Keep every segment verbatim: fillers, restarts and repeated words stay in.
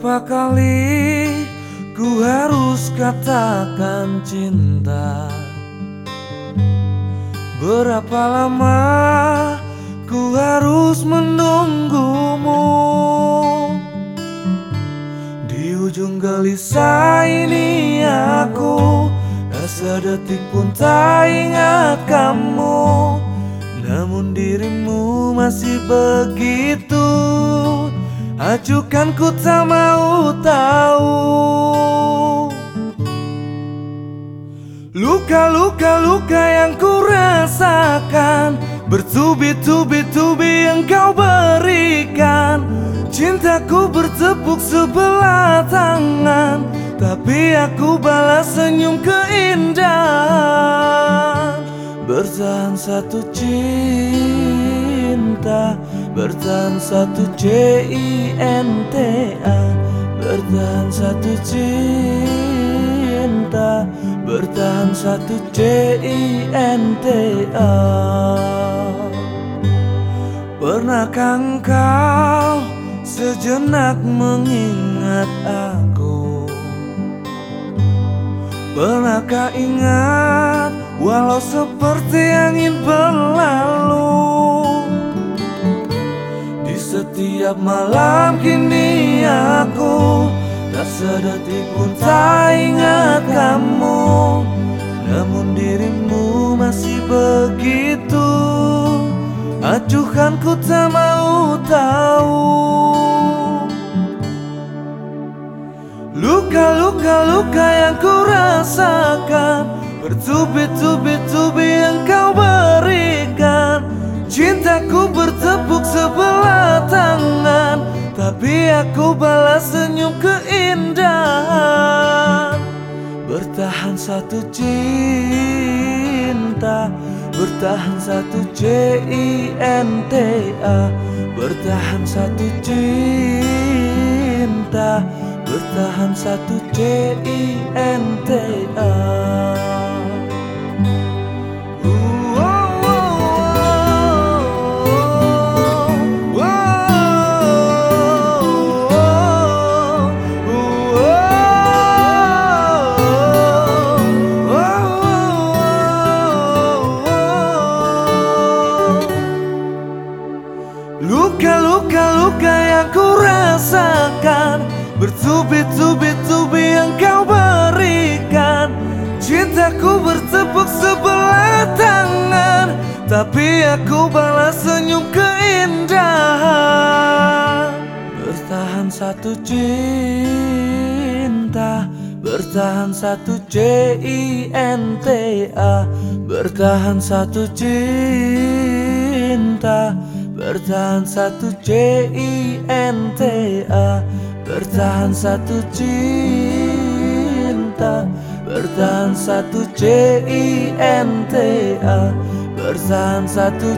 Berapa kali ku harus katakan cinta? Berapa lama ku harus menunggumu? Di ujung gelisah ini aku tak sedetik pun tak ingat kamu. Namun dirimu masih begitu acuhkan, ku tak mau tahu. Luka-luka luka yang ku rasakan, bertubi-tubi-tubi engkau berikan. Cintaku bertepuk sebelah tangan, tapi aku balas senyum keindahan. Bertahan satu cinta, bertahan satu C I N T A. Bertahan satu cinta, bertahan satu C I N T A. Pernahkah engkau sejenak mengingat aku? Pernahkah ingat walau seperti angin berlalu? Di setiap malam kini aku tak sedetik pun tak ingat kamu. Namun dirimu masih begitu acuhkan, ku tak mau tahu. Luka-luka luka yang ku rasakan, bertubi-tubi-tubi engkau berikan. Cintaku bertepuk sebelah tangan, tapi aku balas senyum keindahan. Bertahan satu cinta, bertahan satu C I N T A. Bertahan satu cinta, bertahan satu C I N T A. Luka-luka luka yang ku rasakan, bertubi-tubi-tubi engkau berikan. Cintaku bertepuk sebelah tangan, tapi aku balas senyum keindahan. Bertahan satu cinta, bertahan satu C I N T A. Bertahan satu cinta, bertahan satu C I N T A. Bertahan satu cinta, bertahan satu C I N T A. Bertahan satu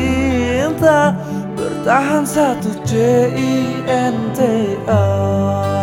cinta, bertahan satu C I N T A.